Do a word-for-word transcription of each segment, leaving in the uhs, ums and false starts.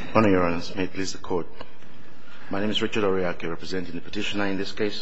Honor, Your Honors, may it please the Court. My name is Richard Oriaki, representing the petitioner in this case.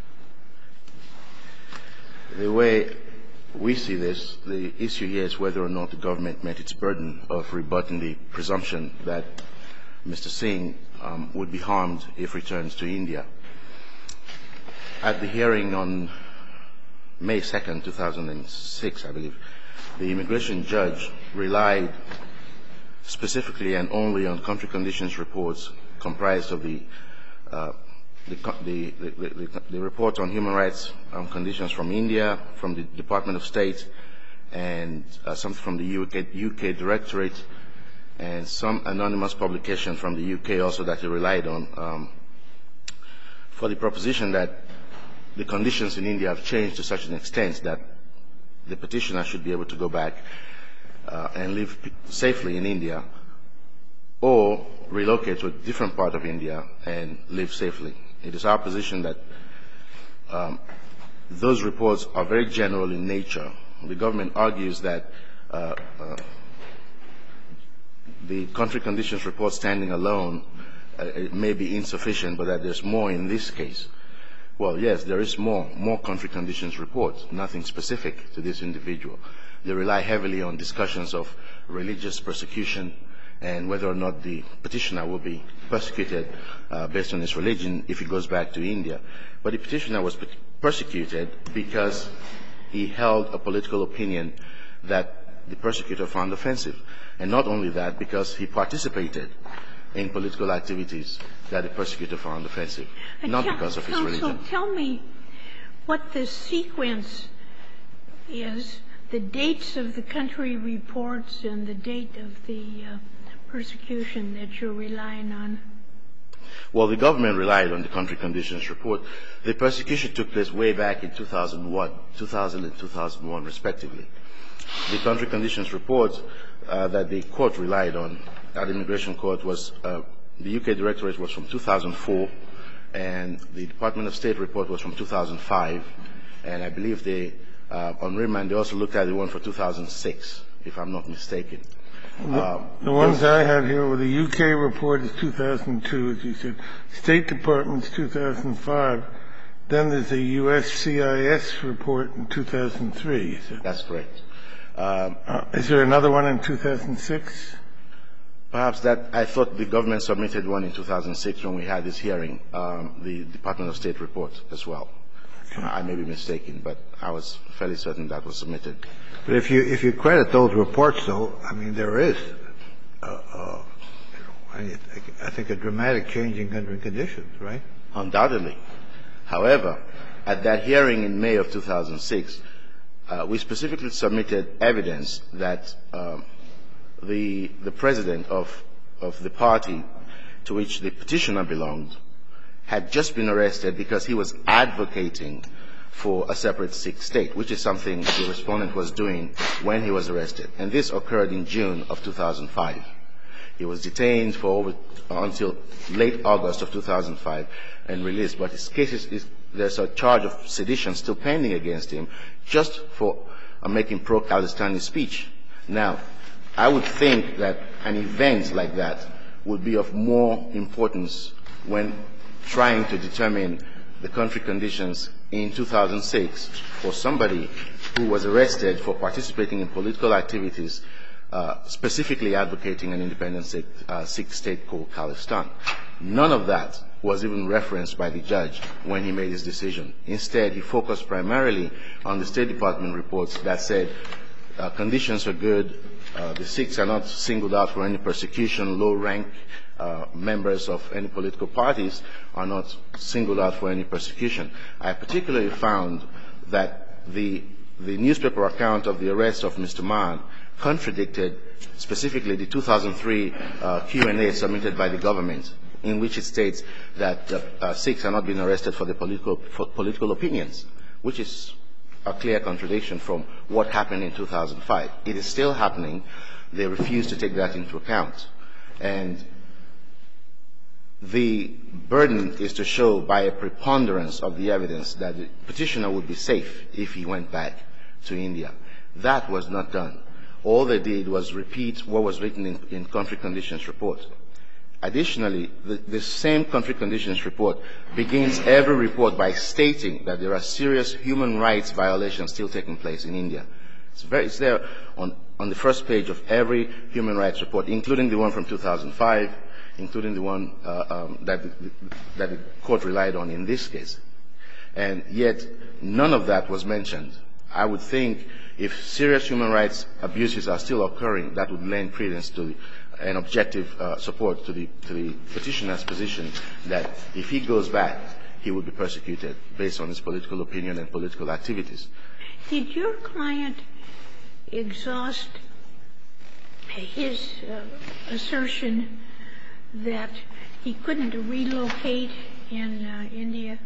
The way we see this, the issue here is whether or not the government met its burden of rebutting the presumption that Mister Singh um, would be harmed if returned to India. At the hearing on May second, two thousand six, I believe, the immigration judge relied specifically and only on country conditions reports comprised of the uh, the, the, the, the, the report on human rights um, conditions from India, from the Department of State, and uh, something from the U K, U K Directorate, and some anonymous publication from the U K also that he relied on um, for the proposition that the conditions in India have changed to such an extent that the petitioner should be able to go back uh, and live safely in India, or relocate to a different part of India and live safely. It is our position that um, those reports are very general in nature. The government argues that uh, uh, the country conditions report standing alone uh, it may be insufficient, but that there's more in this case. Well, yes, there is more, more country conditions reports, nothing specific to this individual. They rely heavily on discussions of religious persecution and whether or not the petitioner will be persecuted uh, based on his religion if he goes back to India. But the petitioner was persecuted because he held a political opinion that the persecutor found offensive. And not only that, because he participated in political activities that the persecutor found offensive, uh, not tell, because of his counsel, religion. Tell me what the sequence is, the dates of the country reports and the date of the uh, persecution that you're relying on. Well, the government relied on the country conditions report. The persecution took place way back in two thousand one, two thousand and two thousand one, respectively. The country conditions report uh, that the court relied on at the immigration court was uh, the U K Directorate was from two thousand four, and the Department of State report was from two thousand five, and I believe they, uh, on remand, they also looked at the one for two thousand six, if I'm not mistaken. The, um, the ones I had here were the U K report is two thousand two, as you said, State Department's two thousand five, then there's a U S C I S report in two thousand three, you said. That's correct. Um, uh, is there another one in two thousand six? Perhaps that, I thought the government submitted one in two thousand six when we had this hearing, um, the Department of State report as well. Okay. I may be mistaken, but I was fairly certain that was submitted. But if you if you credit those reports, though, I mean, there is, uh, uh, you know, I, I think, a dramatic change in country conditions, right? Undoubtedly. However, at that hearing in May of two thousand six, uh, we specifically submitted evidence that um, the the president of of the party to which the petitioner belonged had just been arrested because he was advocating for a separate Sikh state, which is something the respondent was doing when he was arrested. And this occurred in June of two thousand five. He was detained for over, until late August of two thousand five and released. But his case is, is there's a charge of sedition still pending against him just for uh, making pro-Khalistani speech. Now, I would think that an event like that would be of more importance when trying to determine the country conditions in two thousand six for somebody who was arrested for participating in political activities, uh, specifically advocating an independent Sikh, uh, Sikh state called Khalistan. None of that was even referenced by the judge when he made his decision. Instead, he focused primarily on the State Department reports that said uh, conditions are good, uh, the Sikhs are not singled out for any persecution, low rank Uh, members of any political parties are not singled out for any persecution. I particularly found that the the newspaper account of the arrest of Mister Maan contradicted specifically the two thousand three uh, Q and A submitted by the government, in which it states that uh, uh, Sikhs are not being arrested for their political for political opinions, which is a clear contradiction from what happened in two thousand five. It is still happening. They refuse to take that into account. And the burden is to show by a preponderance of the evidence that the petitioner would be safe if he went back to India. That was not done. All they did was repeat what was written in, in country conditions report. Additionally, the, the same country conditions report begins every report by stating that there are serious human rights violations still taking place in India. It's, very, it's there on, on the first page of every human rights report, including the one from two thousand five, including the one uh, um, that, the, that the court relied on in this case. And yet, none of that was mentioned. I would think if serious human rights abuses are still occurring, that would lend credence to the, an objective uh, support to the, to the petitioner's position that if he goes back, he would be persecuted based on his political opinion and political activities. Did your client exhaust his uh, assertion that he couldn't relocate in uh, India?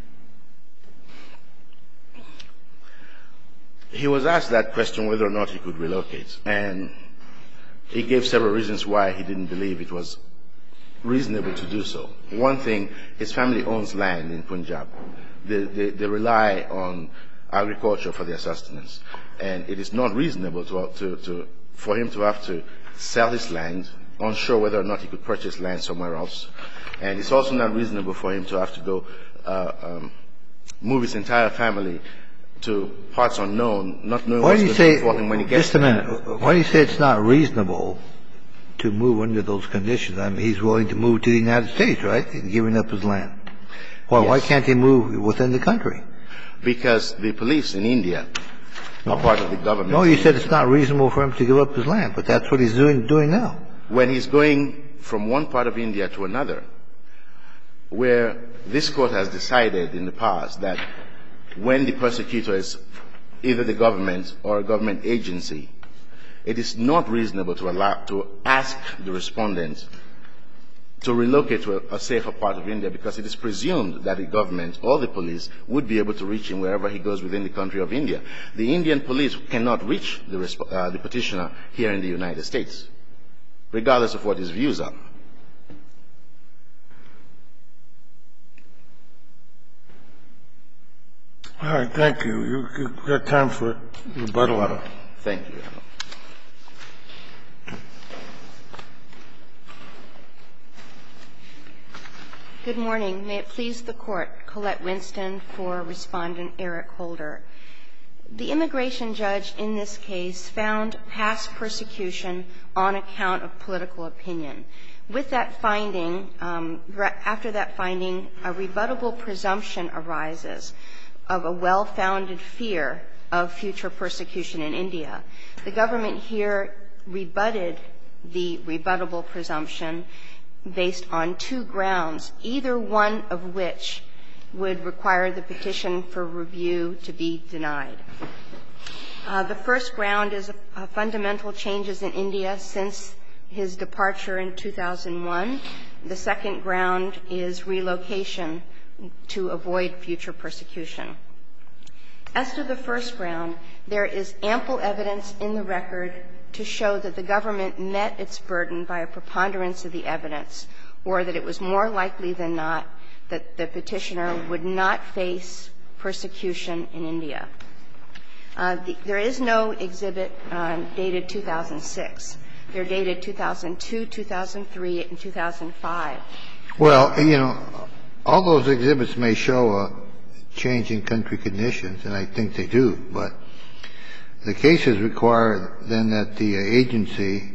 He was asked that question whether or not he could relocate, and he gave several reasons why he didn't believe it was reasonable to do so. One thing, his family owns land in Punjab. They, they, they rely on agriculture for their sustenance, and it is not reasonable to, to, to, for him to have to sell his land, unsure whether or not he could purchase land somewhere else. And it's also not reasonable for him to have to go uh, um, move his entire family to parts unknown, not knowing what's going to befall him when he gets there. Just a minute. Why do you say it's not reasonable to move under those conditions? I mean, he's willing to move to the United States, right? He's giving up his land. Well, yes. Why can't he move within the country? Because the police in India are part of the government. No, you said it's not reasonable for him to give up his land, but that's what he's doing, doing now. When he's going from one part of India to another, where this court has decided in the past that when the persecutor is either the government or a government agency, it is not reasonable to allow to ask the respondent to relocate to a, a safer part of India, because it is presumed that the government or the police would be able to reach him wherever he goes within the country of India. The Indian police cannot reach the, uh, the petitioner here in the United States, regardless of what his views are. All right, thank you. You, you've got time for rebuttal. Thank you. Good morning. May it please the Court, Colette Winston for Respondent Eric Holder. The immigration judge in this case found past persecution on account of political opinion. With that finding, um, after that finding, a rebuttable presumption arises of a well-founded fear of future persecution in India. The government here rebutted the rebuttable presumption based on two grounds, either one of which would require the petition for review to be denied. Uh, the first ground is uh, fundamental changes in India since his departure in two thousand one. The second ground is relocation to avoid future persecution. As to the first ground, there is ample evidence in the record to show that the government met its burden by a preponderance of the evidence, or that it was more likely than not that the petitioner would not face persecution in India. Uh, the, there is no exhibit uh, dated two thousand six. They're dated two thousand two, two thousand three, and two thousand five. Well, you know, all those exhibits may show a change in country conditions, and I think they do, but the cases require then that the agency,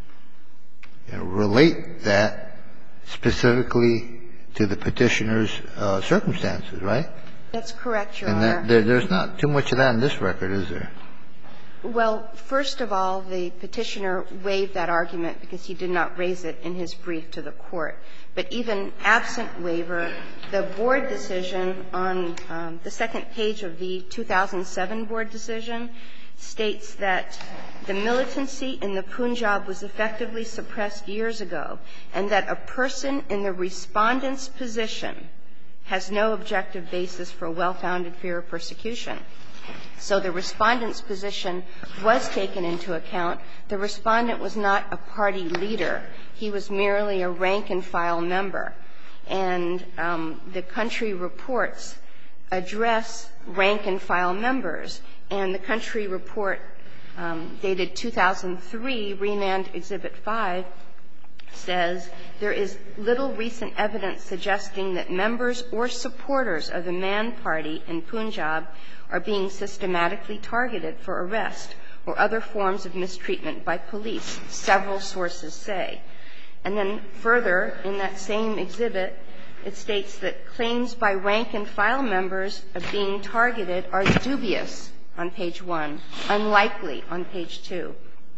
you know, relate that specifically to the petitioner's uh, circumstances, right? That's correct, Your and Honor. And there, there's not too much of that in this record, is there? Well, first of all, the petitioner waived that argument because he did not raise it in his brief to the Court. But even absent waiver, the board decision on um, the second page of the two thousand seven board decision states that the militancy in the Punjab was effectively suppressed years ago, and that a person in the respondent's position has no objective basis for a well-founded fear of persecution. So the respondent's position was taken into account. The respondent was not a party leader. He was merely a rank-and-file member. And um, the country reports address rank-and-file members. And the country report um, dated two thousand three, Remand Exhibit five, says, there is little recent evidence suggesting that members or supporters of the Man Party in Punjab are being systematically targeted for arrest or other forms of mistreatment by police, several sources say. And then further, in that same exhibit, it states that claims by rank-and-file members of being targeted are dubious on page one, unlikely on page two.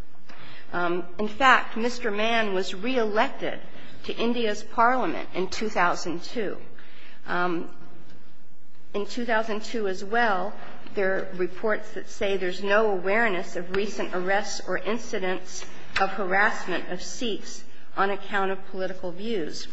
Um, in fact, Mister Mann was reelected to India's parliament in two thousand two. Um, in two thousand two as well, there are reports that say there's no awareness of recent arrests or incidents of harassment of Sikhs on account of political views.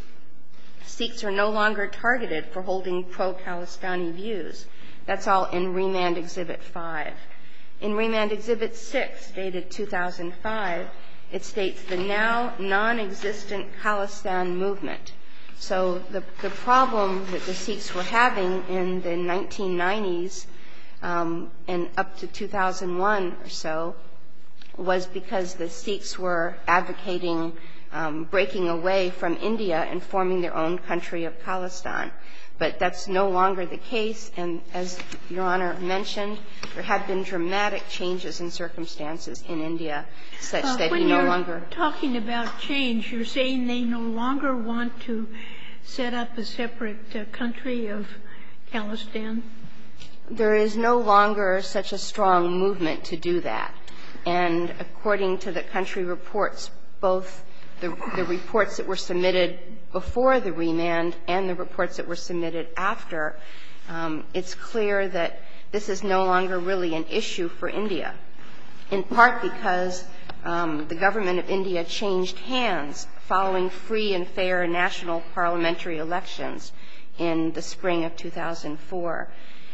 Sikhs are no longer targeted for holding pro-Khalistani views. That's all in Remand Exhibit five. In Remand Exhibit six, dated two thousand five, it states the now non-existent Khalistan movement. So the, the problem that the Sikhs were having in the nineteen nineties um, and up to two thousand one or so was because the Sikhs were advocating um, breaking away from India and forming their own country of Khalistan. But that's no longer the case, and as Your Honor mentioned, there have been dramatic changes in circumstances in India such uh, that he no longer... When you're talking about change, you're saying they no longer want to set up a separate uh, country of Khalistan? There is no longer such a strong movement to do that. And according to the country reports, both the, the reports that were submitted before the remand and the reports that were submitted after, um, it's clear that this is no longer really an issue for India, in part because um, the government of India changed hands following free and fair national parliamentary elections in the spring of two thousand four.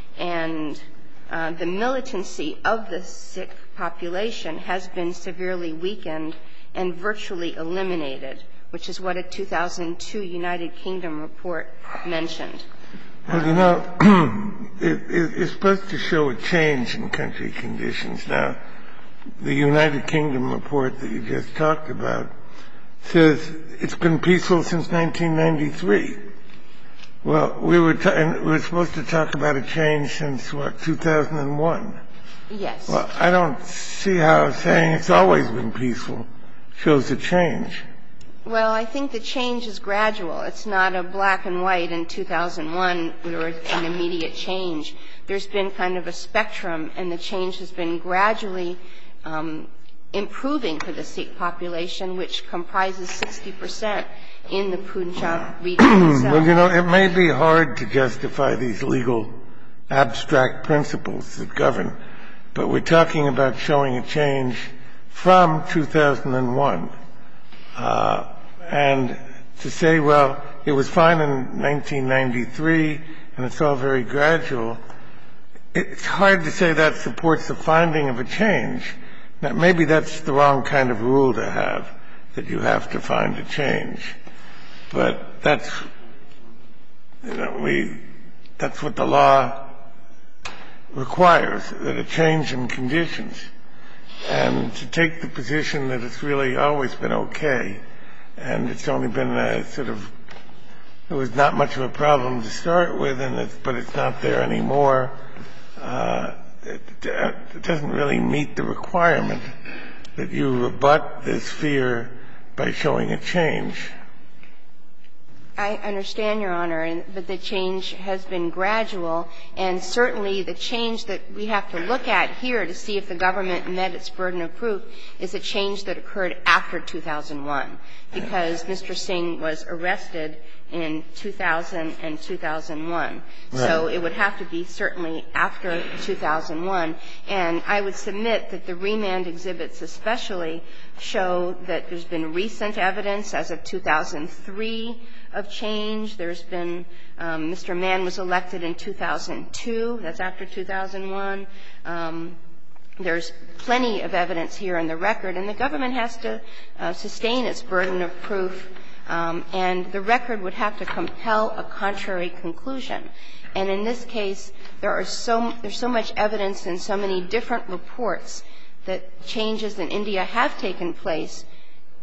And uh, the militancy of the Sikh population has been severely weakened and virtually eliminated, which is what a two thousand two United Kingdom report mentioned. Well, you know, it, it, it's supposed to show a change in country conditions. Now, the United Kingdom report that you just talked about says it's been peaceful since nineteen ninety-three. Well, we were, ta- and we were supposed to talk about a change since, what, two thousand one? Yes. Well, I don't see how saying it's always been peaceful shows a change. Well, I think the change is gradual. It's not a black and white in two thousand one or an immediate change. There's been kind of a spectrum, and the change has been gradually um, improving for the Sikh population, which comprises sixty percent in the Punjab region itself. Well, you know, it may be hard to justify these legal abstract principles that govern, but we're talking about showing a change from two thousand one. Uh, and to say, well, it was fine in nineteen ninety-three and it's all very gradual, it's hard to say that supports the finding of a change. Now, maybe that's the wrong kind of rule to have, that you have to find a change. But that's, you know, we, that's what the law requires, that a change in conditions. And to take the position that it's really always been okay, and it's only been a sort of, it was not much of a problem to start with, and it's, but it's not there anymore, uh, it, it doesn't really meet the requirement that you rebut this fear by showing a change. I understand, Your Honor, but the change has been gradual, and certainly the change that we have to look at here to see if the government met its burden of proof is a change that occurred after two thousand one, because Mister Singh was arrested in two thousand and two thousand one. Right. So it would have to be certainly after two thousand one. And I would submit that the remand exhibits especially show that there's been recent evidence as of two thousand three of change. There's been um, Mister Mann was elected in two thousand two. That's after two thousand one. Um, there's plenty of evidence here in the record, and the government has to uh, sustain its burden of proof, um, and the record would have to compel a contrary conclusion. And in this case, there are so there's so much evidence in so many different reports that changes in India have taken place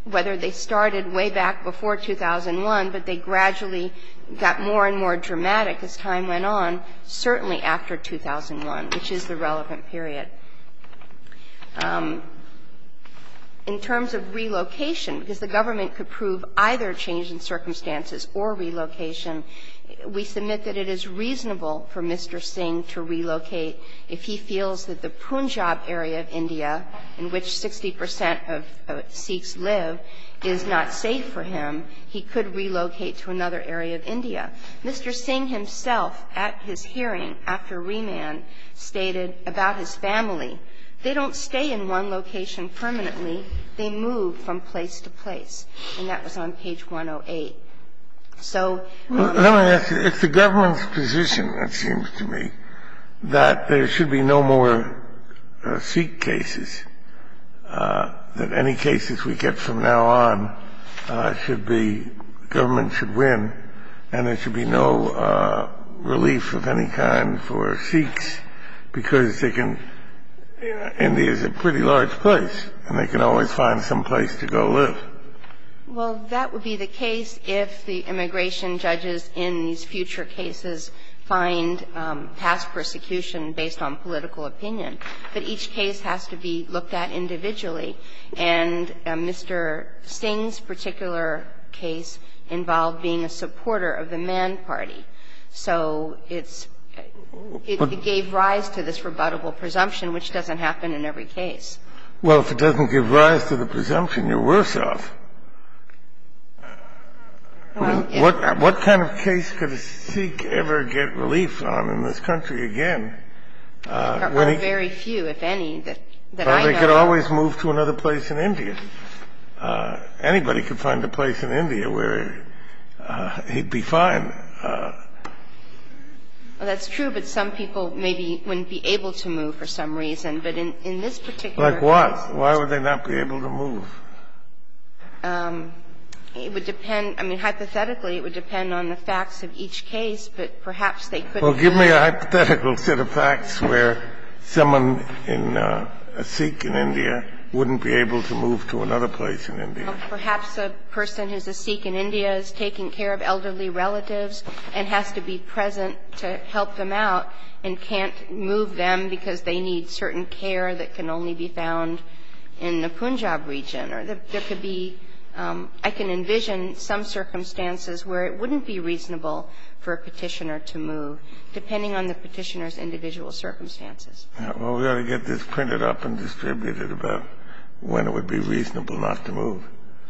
whether they started way back before two thousand one, but they gradually got more and more dramatic as time went on, certainly after two thousand one, which is the relevant period. Um, in terms of relocation, because the government could prove either change in circumstances or relocation, we submit that it is reasonable for Mister Singh to relocate if he feels that the Punjab area of India, in which sixty percent of uh, Sikhs live, is not safe for him. He could relocate to another area of India. Mister Singh himself, at his hearing after remand, stated about his family, they don't stay in one location permanently. They move from place to place. And that was on page one oh eight. So um, let me ask you, it's the government's position, it seems to me, that there should be no more uh, Sikh cases, uh, that any cases we get from now on uh, should be, government should win, and there should be no uh, relief of any kind for Sikhs, because they can, you know, India is a pretty large place, and they can always find some place to go live. Well, that would be the case if the immigration judges in these future cases find um, past persecution based on political opinion. But each case has to be looked at individually. And uh, Mister Singh's particular case involved being a supporter of the Man Party. So it's it, it gave rise to this rebuttable presumption, which doesn't happen in every case. Well, if it doesn't give rise to the presumption, you're worse off. Well, what what kind of case could a Sikh ever get relief on in this country again? Uh, there when are he, very few, if any, that, that well, I know they could of. always move to another place in India. Uh, anybody could find a place in India where uh, he'd be fine. Uh, Well, that's true, but some people maybe wouldn't be able to move for some reason. But in, in this particular like what? case, Why would they not be able to move? Um, it would depend. I mean, hypothetically, it would depend on the facts of each case, but perhaps they couldn't. Well, give me a hypothetical set of facts where someone in uh, a Sikh in India wouldn't be able to move to another place in India. Well, perhaps a person who's a Sikh in India is taking care of elderly relatives and has to be present to help them out and can't move them because they need certain care that can only be found in the Punjab region. Or there, there could be, um, I can envision some circumstances where it wouldn't be reasonable for a petitioner to move, depending on the petitioner's individual circumstances. Yeah, well, we ought to get this printed up and distributed about when it would be reasonable not to move.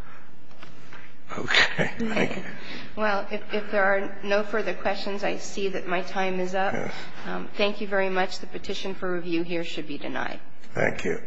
Okay, thank you. Well, if, if there are no further questions, I see that my time is up. Yes. Um, thank you very much. The petition for review here should be denied. Thank you.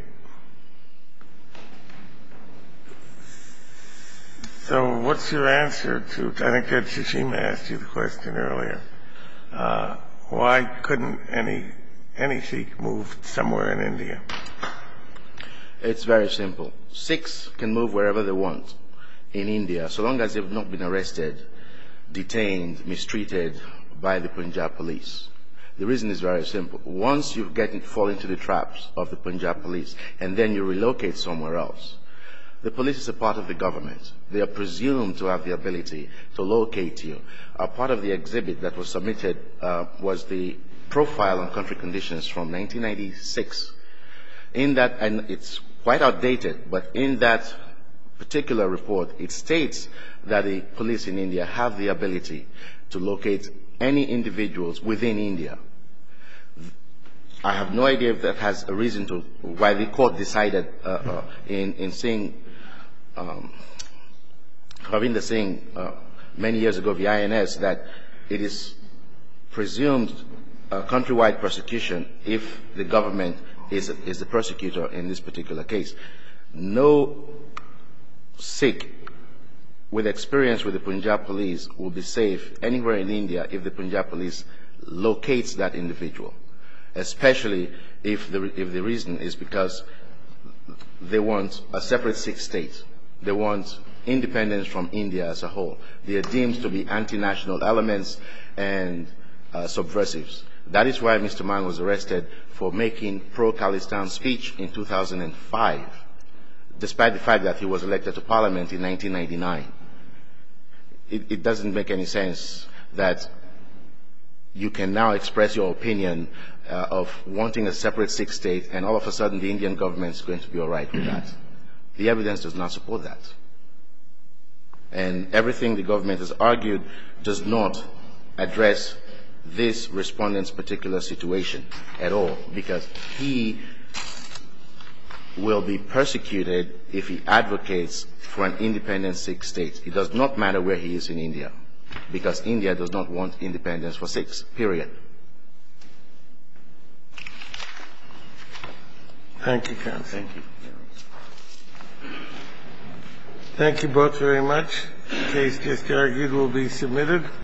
So what's your answer to, I think Judge Tsushima asked you the question earlier, uh, why couldn't any, any Sikh move somewhere in India? It's very simple. Sikhs can move wherever they want in India, so long as they've not been arrested, detained, mistreated by the Punjab police. The reason is very simple. Once you get fall into the traps of the Punjab police and then you relocate somewhere else, the police is a part of the government. They are presumed to have the ability to locate you. A part of the exhibit that was submitted uh, was the profile on country conditions from nineteen ninety-six. In that, and it's quite outdated, but in that particular report, it states that the police in India have the ability to locate any individuals within India. I have no idea if that has a reason to why the court decided uh, uh, in in saying, um, Ravinder Singh uh, many years ago, the I N S, that it is presumed uh, countrywide persecution if the government is is the persecutor in this particular case. No Sikh with experience with the Punjab police will be safe anywhere in India if the Punjab police locates that individual, especially if the, if the reason is because they want a separate Sikh state. They want independence from India as a whole. They are deemed to be anti-national elements and uh, subversives. That is why Mister Mang was arrested for making pro-Khalistan speech in two thousand five. despite the fact that he was elected to Parliament in nineteen ninety-nine. It, it doesn't make any sense that you can now express your opinion uh, of wanting a separate Sikh state, and all of a sudden the Indian government is going to be all right with that. The evidence does not support that. And everything the government has argued does not address this respondent's particular situation at all, because he will be persecuted if he advocates for an independent Sikh state. It does not matter where he is in India, because India does not want independence for Sikhs, period. Thank you, counsel. Thank you. Thank you both very much. The case just argued will be submitted.